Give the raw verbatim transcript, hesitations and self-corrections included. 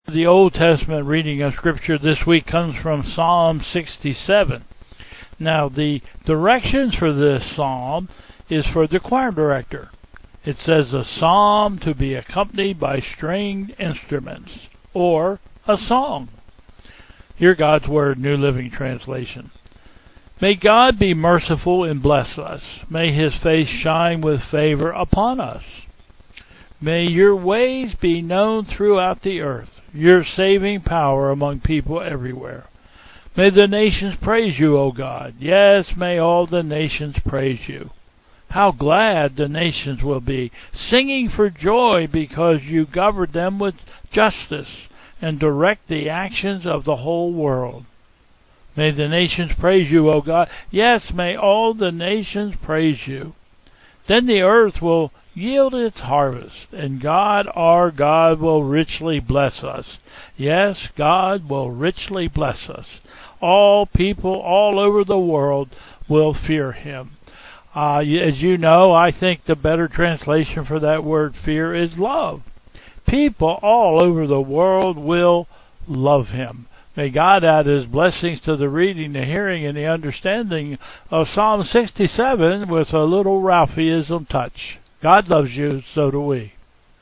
The Old Testament reading of Scripture this week comes from Psalm sixty-seven. Now, the directions for this psalm is for the choir director. It says a psalm to be accompanied by stringed instruments, or a song. Hear God's Word, New Living Translation. May God be merciful and bless us. May His face shine with favor upon us. May your ways be known throughout the earth, your saving power among people everywhere. May the nations praise you, O God. Yes, may all the nations praise you. How glad the nations will be, singing for joy because you govern them with justice and direct the actions of the whole world. May the nations praise you, O God. Yes, may all the nations praise you. Then the earth will yield its harvest, and God, our God, will richly bless us. Yes, God will richly bless us. All people all over the world will fear Him. Uh, as you know, I think the better translation for that word fear is love. People all over the world will love Him. May God add His blessings to the reading, the hearing, and the understanding of Psalm sixty-seven with a little Ralphieism touch. God loves you, so do we.